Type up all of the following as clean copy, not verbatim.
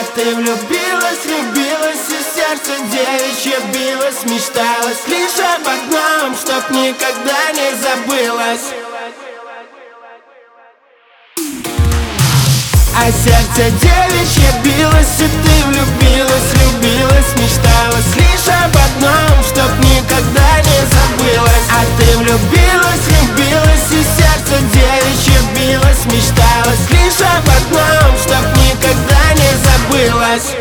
ты влюбилась, влюбилась, и сердце девичье билось, мечталось лишь об одном, чтоб никогда не забылось. А сердце девичье билось, и ты влюбилась, влюбилась, мечталась лишь об одном, чтоб никогда не забылось. А ты влюбилась, влюбилась, и сердце девичье билось, мечталась лишь об одном, чтоб никогда не забылось.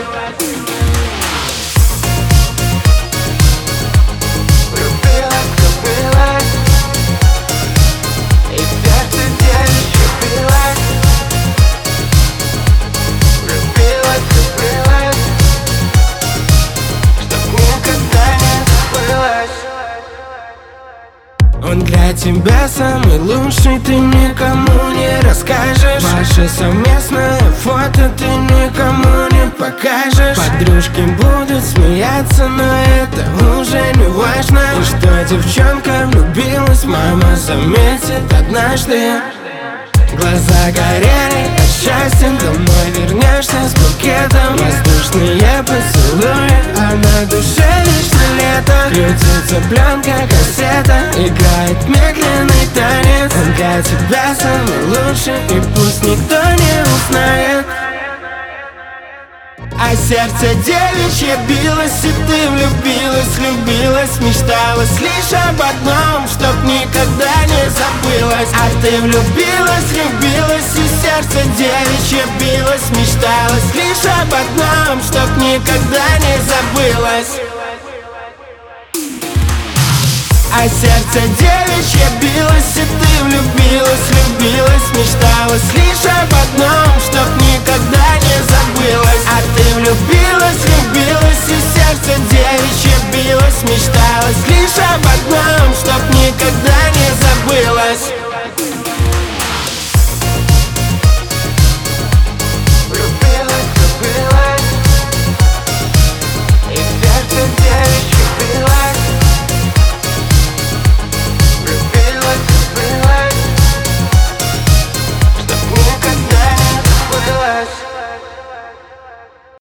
Он для тебя самый лучший, ты никому не расскажешь. Ваше совместное фото ты никому не покажешь. Подружки будут смеяться, но это уже не важно. И что девчонка влюбилась, мама заметит однажды. Глаза горели от счастья, домой вернешься с букетом. Воздушные поцелуи, а на душе лишь лето. Крутится пленка, кассета, играет медленный танец. Он для тебя самый лучший, и пусть никто не узнает. А сердце девичье билось, и ты влюбилась, влюбилась, мечталась лишь об одном, чтоб никогда не забылось. А ты влюбилась, влюбилась, и сердце девичье билось, мечталась лишь об одном, чтоб никогда не забылось. А сердце девичье билось, и ты влюбилась, влюбилась, мечталась лишь об одном, чтоб никогда не забылось.